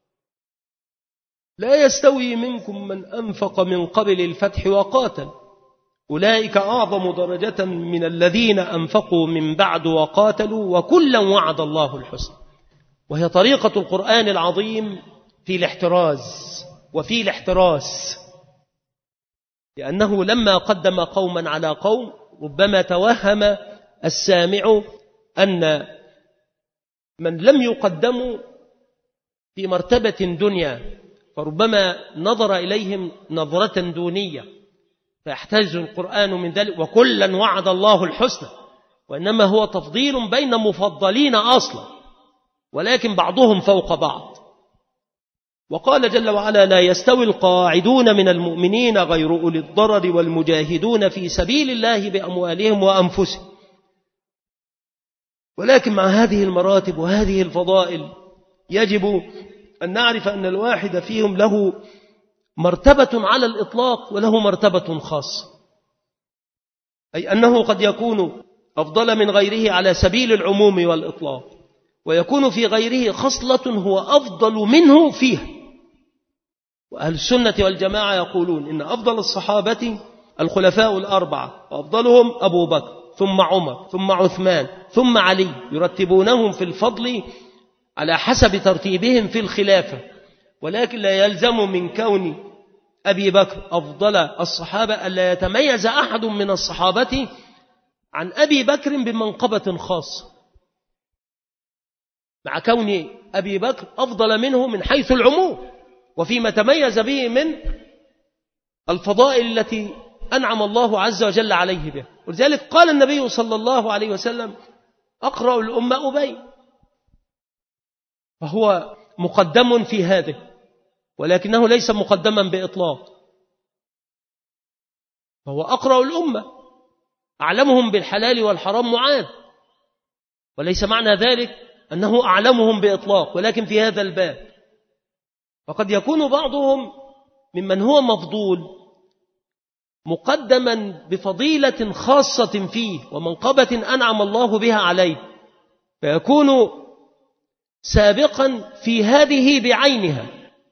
لا يستوي منكم من أنفق من قبل الفتح وقاتل، أولئك أعظم درجة من الذين أنفقوا من بعد وقاتلوا، وكلا وعد الله الحسنى. وهي طريقة القرآن العظيم في الاحتراز وفي الاحتراس، لأنه لما قدم قوما على قوم ربما توهم السامع أن من لم يقدموا في مرتبة دنيا، فربما نظر إليهم نظرة دونية، فيحتاج القرآن من ذلك: وكلا وعد الله الحسنى. وإنما هو تفضيل بين مفضلين أصلا، ولكن بعضهم فوق بعض. وقال جل وعلا: لا يستوي القاعدون من المؤمنين غير أولي الضرر والمجاهدون في سبيل الله بأموالهم وأنفسهم. ولكن مع هذه المراتب وهذه الفضائل يجب أن نعرف أن الواحد فيهم له مرتبة على الإطلاق وله مرتبة خاصة، أي أنه قد يكون أفضل من غيره على سبيل العموم والإطلاق، ويكون في غيره خصلة هو أفضل منه فيها. وأهل السنة والجماعة يقولون إن أفضل الصحابة الخلفاء الأربعة، وأفضلهم أبو بكر ثم عمر ثم عثمان ثم علي، يرتبونهم في الفضل على حسب ترتيبهم في الخلافة. ولكن لا يلزم من كون أبي بكر أفضل الصحابة ألا يتميز أحد من الصحابة عن أبي بكر بمنقبة خاصة، مع كون أبي بكر أفضل منه من حيث العموم وفيما تميز به من الفضائل التي أنعم الله عز وجل عليه به. ولذلك قال النبي صلى الله عليه وسلم: أقرأ الأمة أبي، فهو مقدم في هذه، ولكنه ليس مقدما بإطلاق، فهو أقرأ الأمة، أعلمهم بالحلال والحرام معاذ، وليس معنى ذلك أنه أعلمهم بإطلاق، ولكن في هذا الباب. وقد يكون بعضهم ممن هو مفضول مقدما بفضيلة خاصة فيه ومنقبة أنعم الله بها عليه، فيكون سابقا في هذه بعينها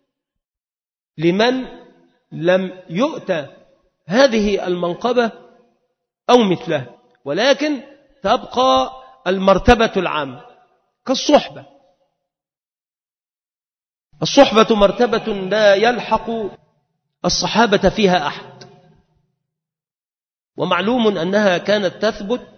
لمن لم يؤتى هذه المنقبة أو مثلها، ولكن تبقى المرتبة العامة كالصحبة. الصحبة مرتبة لا يلحق الصحابة فيها أحد، ومعلوم أنها كانت تثبت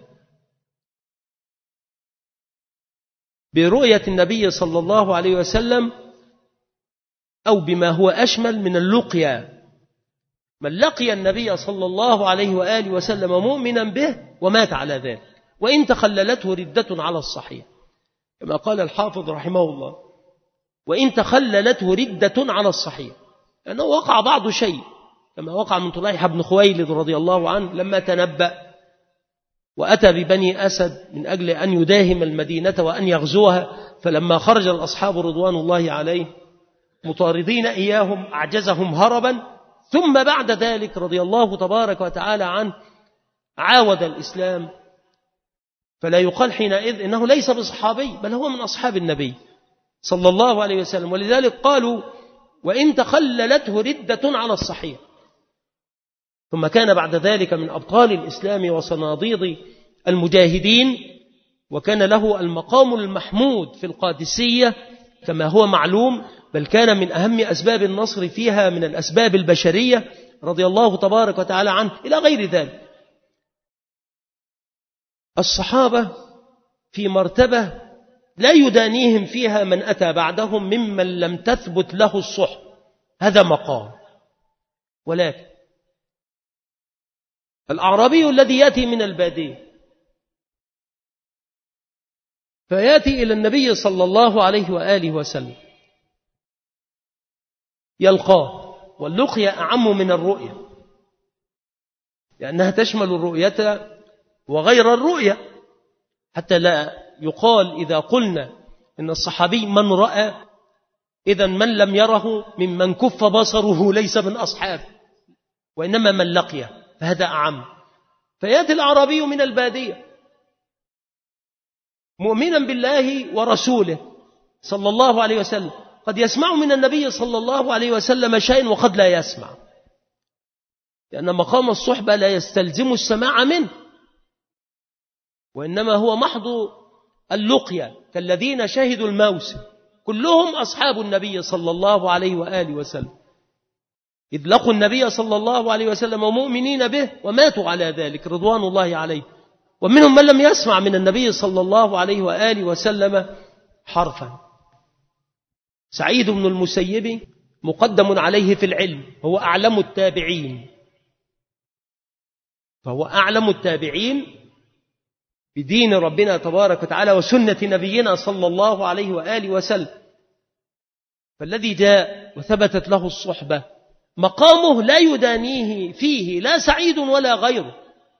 برؤية النبي صلى الله عليه وسلم، أو بما هو أشمل من اللقيا، من لقي النبي صلى الله عليه وآله وسلم مؤمنا به ومات على ذلك، وإن تخللته ردة على الصحيح، كما قال الحافظ رحمه الله: وإن تخللته ردة على الصحيح، لأنه وقع بعض شيء، كما وقع من طليحة بن خويلد رضي الله عنه لما تنبأ وأتى ببني أسد من أجل أن يداهم المدينة وأن يغزوها، فلما خرج الأصحاب رضوان الله عليه مطاردين إياهم أعجزهم هربا، ثم بعد ذلك رضي الله تبارك وتعالى عنه عاود الإسلام، فلا يقال حينئذ إنه ليس بصحابي، بل هو من أصحاب النبي صلى الله عليه وسلم. ولذلك قالوا: وإن تخللته ردة على الصحيح. ثم كان بعد ذلك من أبطال الإسلام وصناديد المجاهدين، وكان له المقام المحمود في القادسية كما هو معلوم، بل كان من أهم أسباب النصر فيها من الأسباب البشرية رضي الله تبارك وتعالى عنه، إلى غير ذلك. الصحابة في مرتبة لا يدانيهم فيها من أتى بعدهم ممن لم تثبت له الصحب، هذا مقام. ولكن الأعرابي الذي يأتي من البادية فيأتي إلى النبي صلى الله عليه وآله وسلم يلقاه، واللقيا أعم من الرؤية، لأنها تشمل الرؤية وغير الرؤية، حتى لا يقال إذا قلنا إن الصحابي من رأى إذن من لم يره ممن كف بصره ليس من أصحابه، وإنما من لقيه، فهذا أعم. فيأتي الأعرابي من البادية مؤمنا بالله ورسوله صلى الله عليه وسلم، قد يسمع من النبي صلى الله عليه وسلم شيء وقد لا يسمع، لأن مقام الصحبة لا يستلزم السماع منه، وإنما هو محض اللقيا، كالذين شهدوا الموسم كلهم أصحاب النبي صلى الله عليه وآله وسلم، إذ لقوا النبي صلى الله عليه وسلم مؤمنين به وماتوا على ذلك رضوان الله عليه. ومنهم من لم يسمع من النبي صلى الله عليه وآله وسلم حرفا. سعيد بن المسيب مقدم عليه في العلم، هو أعلم التابعين، فهو أعلم التابعين بدين ربنا تبارك وتعالى وسنة نبينا صلى الله عليه وآله وسلم. فالذي جاء وثبتت له الصحبة مقامه لا يدانيه فيه لا سعيد ولا غيره،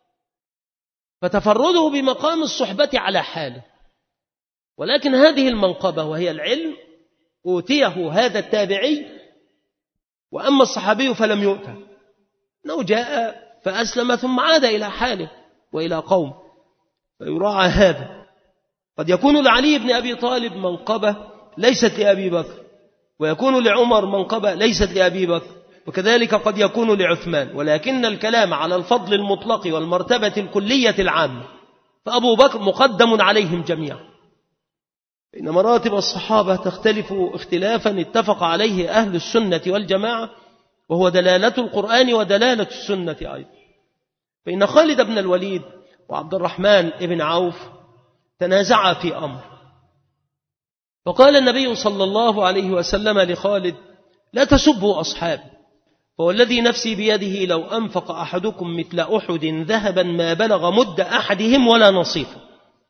فتفرده بمقام الصحبة على حاله. ولكن هذه المنقبة وهي العلم أوتيه هذا التابعي، وأما الصحابي فلم يؤته، أنه جاء فأسلم ثم عاد إلى حاله وإلى قوم، فيراعى هذا. قد يكون لعلي بن أبي طالب منقبة ليست لأبي بكر، ويكون لعمر منقبة ليست لأبي بكر، وكذلك قد يكون لعثمان، ولكن الكلام على الفضل المطلق والمرتبة الكلية العامة، فأبو بكر مقدم عليهم جميعا. إن مراتب الصحابة تختلف اختلافا اتفق عليه أهل السنة والجماعة، وهو دلالة القرآن ودلالة السنة أيضا. فإن خالد بن الوليد وعبد الرحمن بن عوف تنازعا في أمر، فقال النبي صلى الله عليه وسلم لخالد: لا تسبوا أصحابي، فوالذي نفسي بيده لو أنفق أحدكم مثل أحد ذهبا ما بلغ مد أحدهم ولا نصيفه.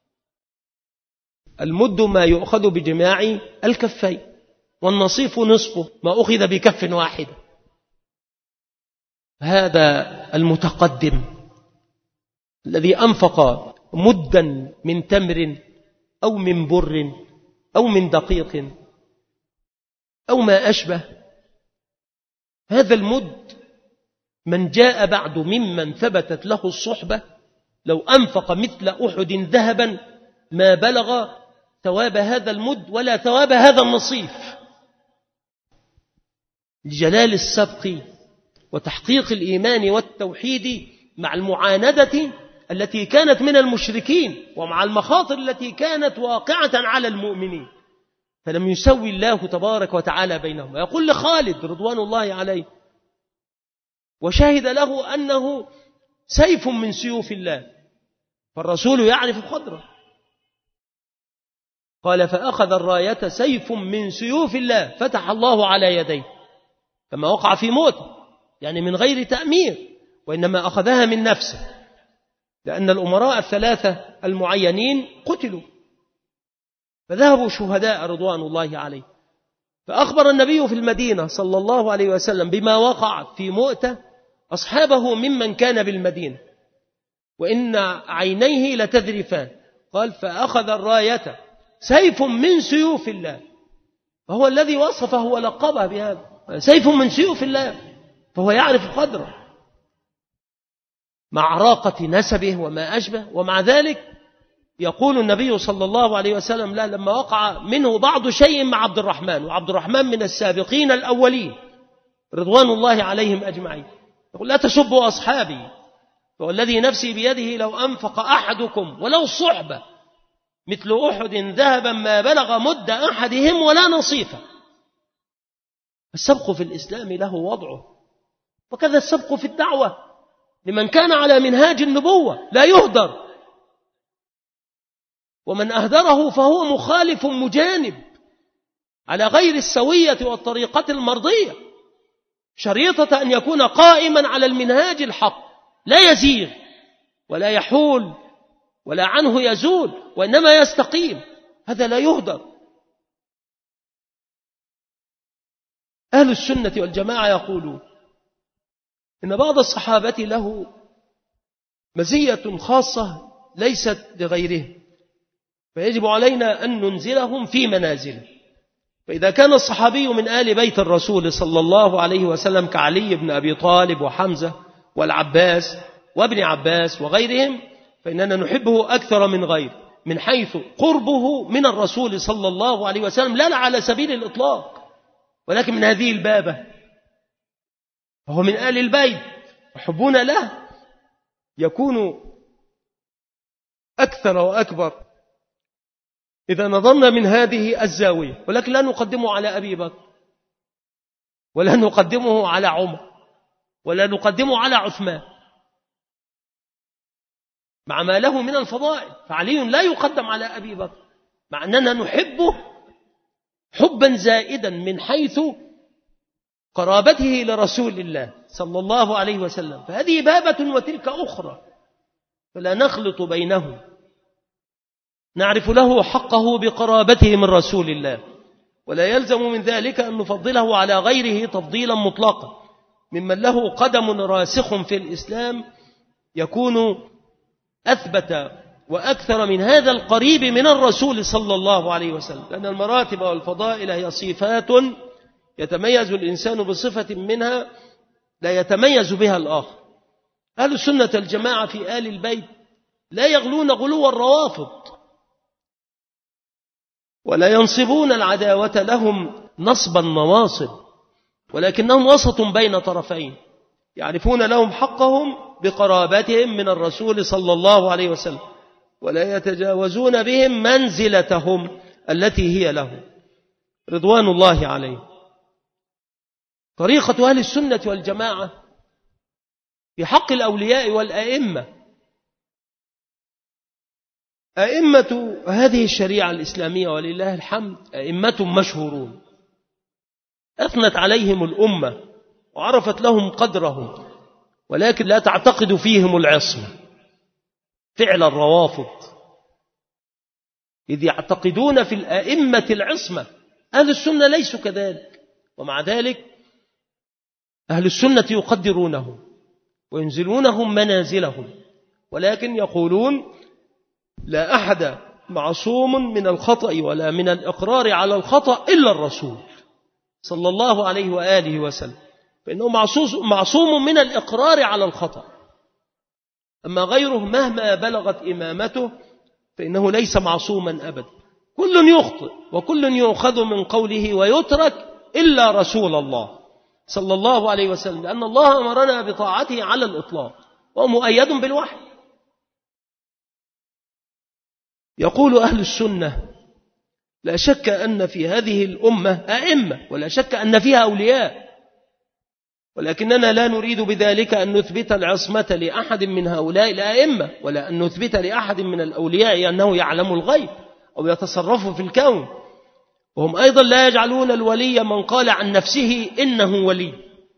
المد ما يؤخذ بجماع الكفين، والنصيف نصفه ما أخذ بكف واحد. هذا المتقدم الذي أنفق مدا من تمر أو من بر أو من دقيق أو ما أشبه، هذا المد من جاء بعد ممن ثبتت له الصحبة لو أنفق مثل أحد ذهبا ما بلغ ثواب هذا المد ولا ثواب هذا النصيف، لجلال السبق وتحقيق الإيمان والتوحيد مع المعاندة التي كانت من المشركين ومع المخاطر التي كانت واقعة على المؤمنين، فلم يسوي الله تبارك وتعالى بينهم. يقول لخالد رضوان الله عليه، وشهد له أنه سيف من سيوف الله، فالرسول يعرف قدره، قال: فأخذ الراية سيف من سيوف الله فتح الله على يديه، كما وقع في موته، يعني من غير تأمير، وإنما أخذها من نفسه، لأن الأمراء الثلاثة المعينين قتلوا، فذهبوا شهداء رضوان الله عليه. فأخبر النبي في المدينة صلى الله عليه وسلم بما وقع في مؤتة أصحابه ممن كان بالمدينة، وإن عينيه لتذرفان. قال: فأخذ الراية سيف من سيوف الله، فهو الذي وصفه ولقبه بهذا، سيف من سيوف الله، فهو يعرف قدره مع عراقة نسبه وما أشبه. ومع ذلك يقول النبي صلى الله عليه وسلم: لا، لما وقع منه بعض شيء مع عبد الرحمن، وعبد الرحمن من السابقين الأولين رضوان الله عليهم أجمعين، يقول: لا تسبوا أصحابي، والذي نفسي بيده لو أنفق أحدكم ولو صحبة مثل أحد ذهبا ما بلغ مد أحدهم ولا نصيفه. السبق في الإسلام له وضعه، وكذا السبق في الدعوة لمن كان على منهاج النبوة لا يهدر، ومن أهدره فهو مخالف مجانب على غير السوية والطريقة المرضية، شريطة أن يكون قائما على المنهاج الحق، لا يزيغ ولا يحول ولا عنه يزول، وإنما يستقيم، هذا لا يهدر. أهل السنة والجماعة يقولون إن بعض الصحابة له مزية خاصة ليست لغيره، فيجب علينا أن ننزلهم في منازله. فإذا كان الصحابي من آل بيت الرسول صلى الله عليه وسلم كعلي بن أبي طالب وحمزة والعباس وابن عباس وغيرهم، فإننا نحبه أكثر من غيره من حيث قربه من الرسول صلى الله عليه وسلم، لا على سبيل الإطلاق، ولكن من هذه البابة، وهو من آل البيت، وحبنا له يكون أكثر وأكبر إذا نظرنا من هذه الزاوية. ولكن لا نقدمه على أبي بكر، ولا نقدمه على عمر، ولا نقدمه على عثمان، مع ما له من الفضائل. فعلي لا يقدم على أبي بكر، مع أننا نحبه حبا زائدا من حيث قرابته لرسول الله صلى الله عليه وسلم، فهذه بابة وتلك أخرى، فلا نخلط بينهم نعرف له حقه بقرابته من رسول الله، ولا يلزم من ذلك أن نفضله على غيره تفضيلا مطلقا ممن له قدم راسخ في الإسلام يكون أثبت وأكثر من هذا القريب من الرسول صلى الله عليه وسلم، لأن المراتب والفضائل هي صفات يتميز الإنسان بصفة منها لا يتميز بها الآخر. أهل السنة الجماعة في آل البيت لا يغلون غلو الروافض ولا ينصبون العداوة لهم نصب النواصب، ولكنهم وسط بين طرفين، يعرفون لهم حقهم بقرابتهم من الرسول صلى الله عليه وسلم، ولا يتجاوزون بهم منزلتهم التي هي له رضوان الله عليه. طريقة أهل السنة والجماعة في حق الأولياء والأئمة، أئمة هذه الشريعة الإسلامية ولله الحمد أئمة مشهورون أثنت عليهم الأمة وعرفت لهم قدرهم، ولكن لا تعتقد فيهم العصمة فعل الروافض، إذ يعتقدون في الأئمة العصمة. أهل السنة ليسوا كذلك، ومع ذلك أهل السنة يقدرونهم وينزلونهم منازلهم، ولكن يقولون لا أحد معصوم من الخطأ ولا من الإقرار على الخطأ إلا الرسول صلى الله عليه وآله وسلم، فإنه معصوم من الإقرار على الخطأ، أما غيره مهما بلغت إمامته فإنه ليس معصوما أبدا. كل يخطئ وكل يؤخذ من قوله ويترك إلا رسول الله صلى الله عليه وسلم، لأن الله أمرنا بطاعته على الإطلاق وهو مؤيد بالوحي. يقول أهل السنة لا شك أن في هذه الأمة أئمة ولا شك أن فيها أولياء، ولكننا لا نريد بذلك أن نثبت العصمة لأحد من هؤلاء الأئمة، ولا أن نثبت لأحد من الأولياء أنه يعلم الغيب أو يتصرف في الكون. وهم أيضا لا يجعلون الولي من قال عن نفسه إنه ولي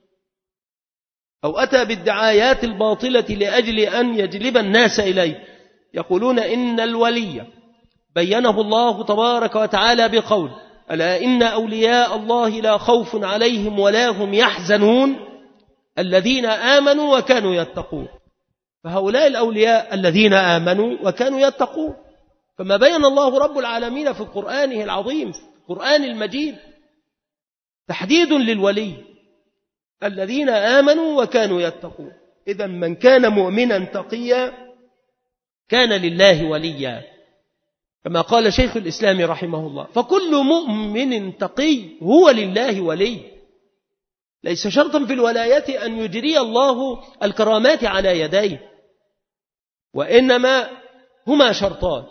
أو أتى بالدعايات الباطلة لأجل أن يجلب الناس إليه. يقولون إن الولي بينه الله تبارك وتعالى بقول ألا إن أولياء الله لا خوف عليهم ولا هم يحزنون الذين آمنوا وكانوا يتقون. فهؤلاء الأولياء الذين آمنوا وكانوا يتقون، فما بين الله رب العالمين في قرآنه العظيم في القرآن المجيد تحديد للولي الذين آمنوا وكانوا يتقون. إذا من كان مؤمنا تقيا كان لله وليا، كما قال شيخ الإسلام رحمه الله فكل مؤمن تقي هو لله ولي. ليس شرطا في الولاية أن يجري الله الكرامات على يديه، وإنما هما شرطان: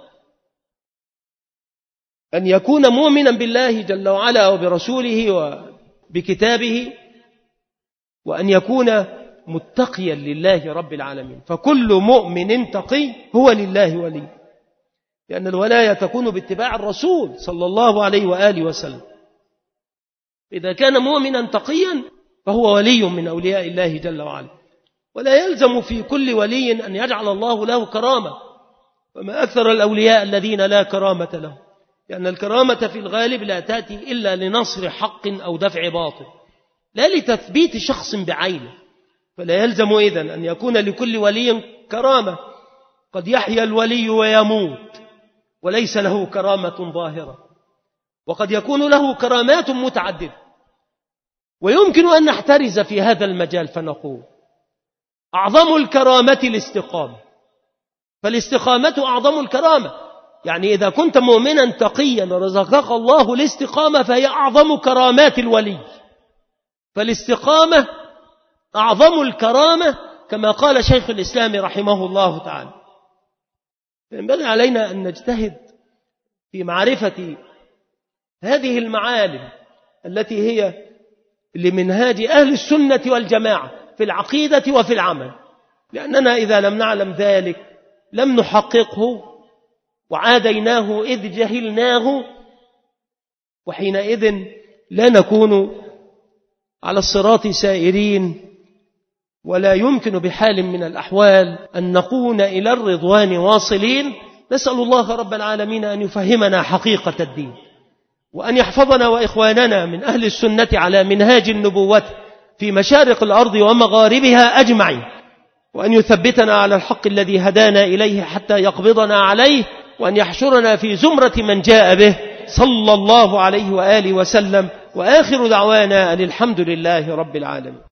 أن يكون مؤمنا بالله جل وعلا وبرسوله وبكتابه، وأن يكون متقيا لله رب العالمين. فكل مؤمن تقي هو لله ولي، لأن الولاية تكون باتباع الرسول صلى الله عليه وآله وسلم. إذا كان مؤمنا تقيا فهو ولي من أولياء الله جل وعلا، ولا يلزم في كل ولي أن يجعل الله له كرامة، وما أكثر الأولياء الذين لا كرامة لهم، لأن الكرامة في الغالب لا تأتي إلا لنصر حق أو دفع باطل، لا لتثبيت شخص بعينه. فلا يلزم إذن أن يكون لكل ولي كرامة. قد يحيا الولي ويموت وليس له كرامة ظاهرة، وقد يكون له كرامات متعددة. ويمكن أن نحترز في هذا المجال فنقول أعظم الكرامة الاستقامة، فالاستقامة أعظم الكرامة. يعني إذا كنت مؤمنا تقيا ورزقك الله الاستقامة فهي أعظم كرامات الولي، فالاستقامة أعظم الكرامة كما قال شيخ الإسلام رحمه الله تعالى. ينبغي علينا أن نجتهد في معرفة هذه المعالم التي هي لمنهاج أهل السنة والجماعة في العقيدة وفي العمل، لأننا إذا لم نعلم ذلك لم نحققه وعاديناه إذ جهلناه، وحينئذ لا نكون على الصراط سائرين، ولا يمكن بحال من الأحوال أن نكون إلى الرضوان واصلين نسأل الله رب العالمين أن يفهمنا حقيقة الدين، وأن يحفظنا وإخواننا من أهل السنة على منهاج النبوة في مشارق الأرض ومغاربها أجمعين، وأن يثبتنا على الحق الذي هدانا إليه حتى يقبضنا عليه، وأن يحشرنا في زمرة من جاء به صلى الله عليه وآله وسلم. وآخر دعوانا أن الحمد لله رب العالمين.